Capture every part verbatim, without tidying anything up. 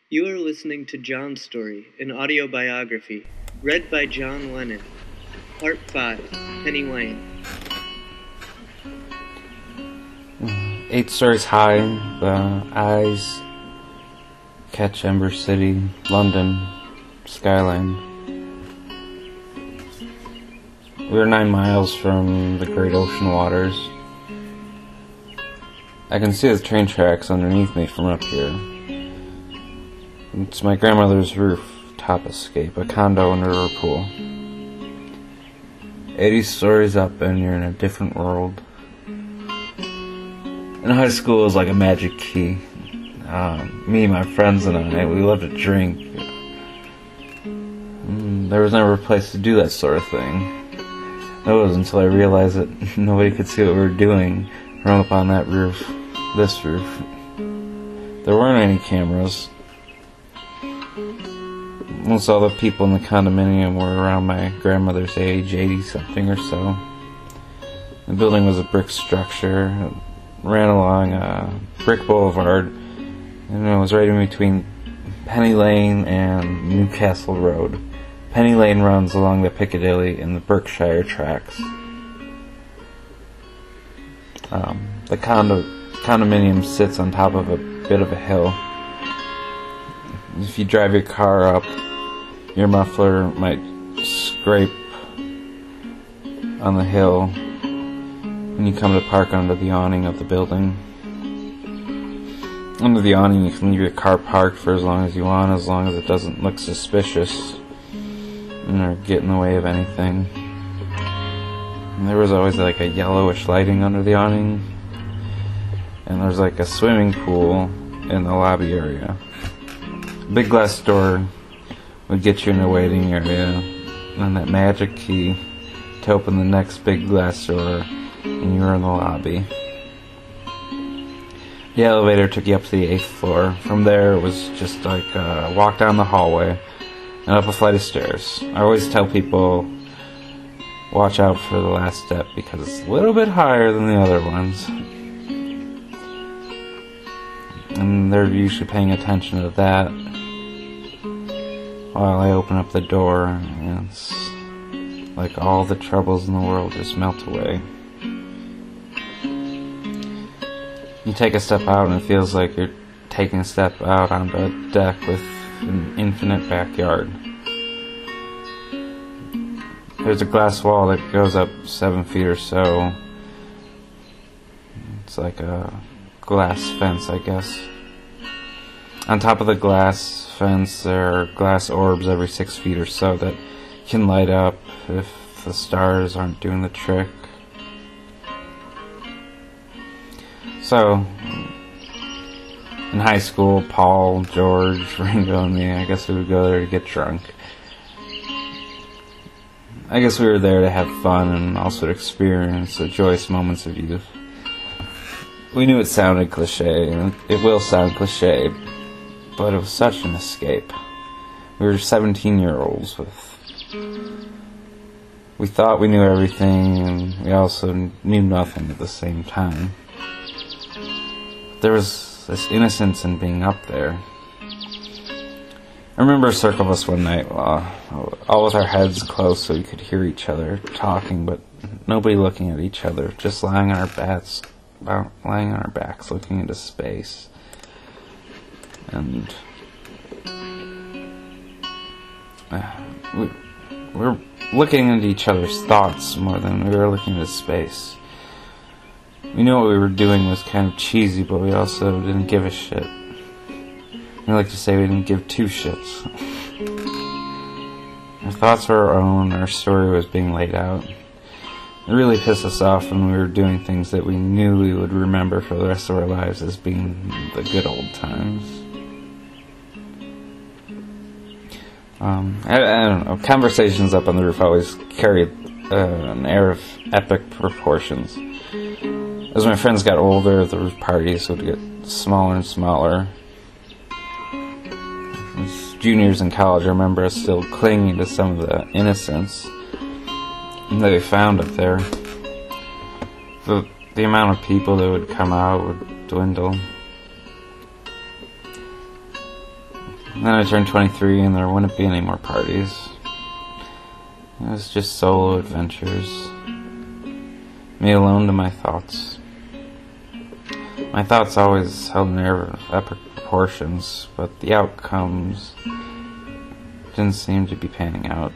You are listening to John's Story, an audio biography, read by John Lennon. Part five, Penny Lane. Eight stories high, the eyes catch Ember City, London, skyline. We were nine miles from the great ocean waters. I can see the train tracks underneath me from up here. It's my grandmother's rooftop escape, a condo under a pool. eighty stories up and you're in a different world. In high school, it was like a magic key. Um, me, my friends, and I, we loved to drink. Mm, there was never a place to do that sort of thing. That was until I realized that nobody could see what we were doing from up on that roof, this roof. There weren't any cameras. Most all the people in the condominium were around my grandmother's age, eighty-something or so. The building was a brick structure. It ran along a brick boulevard, and it was right in between Penny Lane and Newcastle Road. Penny Lane runs along the Piccadilly and the Berkshire tracks. Um, the condo condominium sits on top of a bit of a hill. If you drive your car up, your muffler might scrape on the hill when you come to park under the awning of the building. Under the awning, you can leave your car parked for as long as you want, as long as it doesn't look suspicious or get in the way of anything. And there was always like a yellowish lighting under the awning, and there's like a swimming pool in the lobby area. A big glass door would get you in a waiting area, and that magic key to open the next big glass door, and you were in the lobby. The elevator took you up to the eighth floor. From there, it was just like a walk down the hallway and up a flight of stairs. I always tell people, watch out for the last step because it's a little bit higher than the other ones. And they're usually paying attention to that while I open up the door, and it's like all the troubles in the world just melt away. You take a step out and it feels like you're taking a step out onto a deck with an infinite backyard. There's a glass wall that goes up seven feet or so. It's like a glass fence, I guess. On top of the glass fence, there are glass orbs every six feet or so that can light up if the stars aren't doing the trick. So, in high school, Paul, George, Ringo, and me, I guess we would go there to get drunk. I guess we were there to have fun and also to experience the joyous moments of youth. We knew it sounded cliche, and it will sound cliche, but it was such an escape. We were seventeen-year-olds with... We thought we knew everything, and we also knew nothing at the same time. There was this innocence in being up there. I remember a circle of us one night, uh, all with our heads closed so we could hear each other talking, but nobody looking at each other, just lying on our backs, lying on our backs, looking into space. And uh, we, we were looking into each other's thoughts more than we were looking into space. We knew what we were doing was kind of cheesy, but we also didn't give a shit. We like to say we didn't give two shits. Our thoughts were our own, our story was being laid out. It really pissed us off when we were doing things that we knew we would remember for the rest of our lives as being the good old times. Um, I, I don't know, conversations up on the roof always carried uh, an air of epic proportions. As my friends got older, the roof parties would get smaller and smaller. As juniors in college, I remember us still clinging to some of the innocence that we found up there. The, the amount of people that would come out would dwindle. Then I turned twenty-three and there wouldn't be any more parties. It was just solo adventures. Me alone to my thoughts. My thoughts always held near epic proportions, but the outcomes didn't seem to be panning out.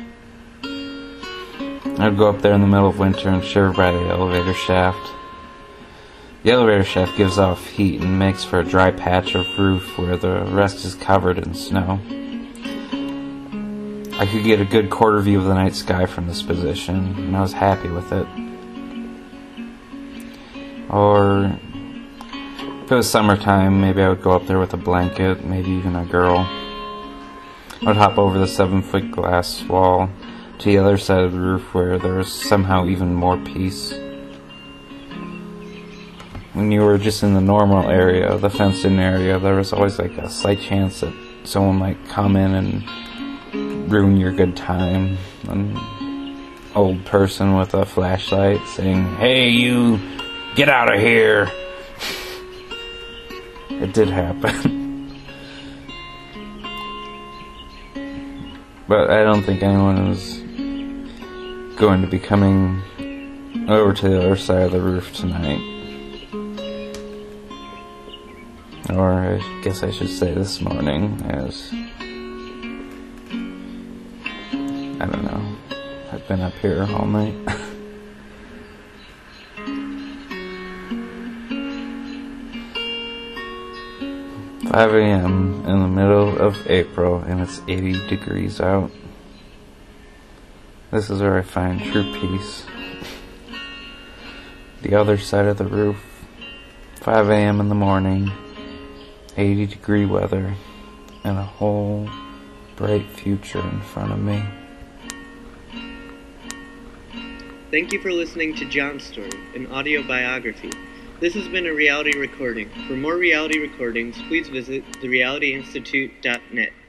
I'd go up there in the middle of winter and shiver by the elevator shaft. The elevator shaft gives off heat and makes for a dry patch of roof where the rest is covered in snow. I could get a good quarter view of the night sky from this position, and I was happy with it. Or if it was summertime, maybe I would go up there with a blanket, maybe even a girl. I would hop over the seven-foot glass wall to the other side of the roof where there was somehow even more peace. When you were just in the normal area, the fenced-in area, there was always like a slight chance that someone might come in and ruin your good time. An old person with a flashlight saying, "Hey, you, get out of here!" It did happen. But I don't think anyone was going to be coming over to the other side of the roof tonight. Or I guess I should say this morning, as I don't know, I've been up here all night. five a m in the middle of April, and it's eighty degrees out. This is where I find true peace. The other side of the roof, five a m in the morning, eighty degree weather, and a whole bright future in front of me. Thank you for listening to John's Story, an audio biography. This has been a reality recording. For more reality recordings, please visit the reality institute dot net.